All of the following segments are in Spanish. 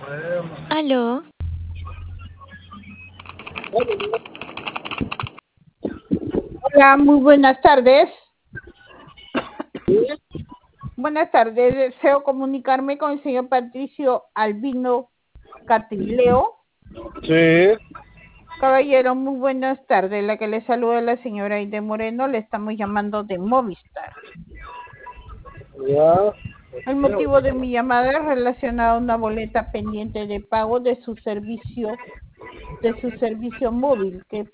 Aló, Hola, muy buenas tardes. Buenas tardes, deseo comunicarme con el señor Patricio Albino Catrileo. Sí, Caballero, muy buenas tardes. La que le saluda es la señora Aide Moreno. Le estamos llamando de Movistar. ya. El motivo de mi llamada es relacionado a una boleta pendiente de pago de su servicio móvil. Que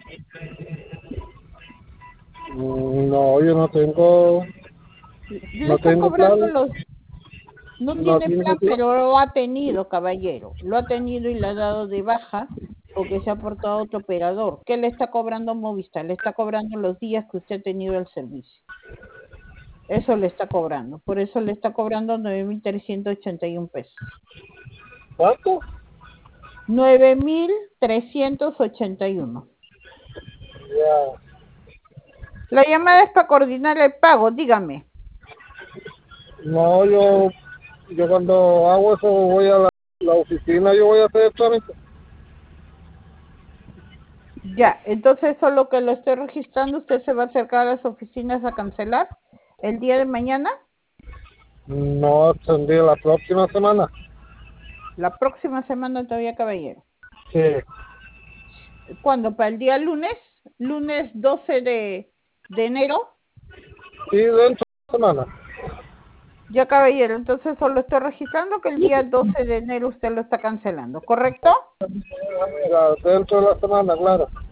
No, yo le no está tengo cobrando plan, los. No no tiene tengo plan, plan. pero lo ha tenido, caballero. Lo ha tenido y le ha dado de baja porque se ha portado otro operador. ¿Qué le está cobrando Movistar? Le está cobrando los días que usted ha tenido el servicio. Eso le está cobrando. Por eso le está cobrando 9.381 pesos. ¿Cuánto? 9.381. Ya. La llamada es para coordinar el pago, dígame. No, yo cuando hago eso voy a la oficina, yo voy a hacer el trámite. Ya, entonces solo que lo estoy registrando, usted se va a acercar a las oficinas a cancelar el día de mañana. No, tendría la próxima semana. La próxima semana todavía, caballero. Sí, ¿Cuándo? ¿Para el día lunes? ¿Lunes 12 de enero? sí, dentro de la semana. Ya, caballero, entonces solo estoy registrando que el día 12 de enero usted lo está cancelando, ¿correcto? Ya, dentro de la semana, claro.